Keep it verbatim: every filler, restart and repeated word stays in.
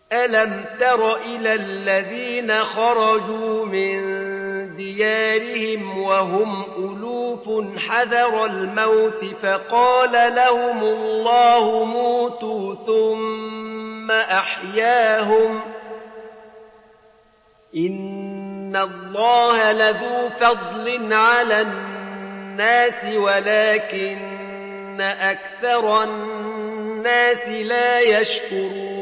ألم تر إلى الذين خرجوا من ديارهم وهم ألوف حذر الموت فقال لهم الله موتوا ثم أحياهم إن الله لذو فضل على الناس ولكن أكثر الناس لا يشكرون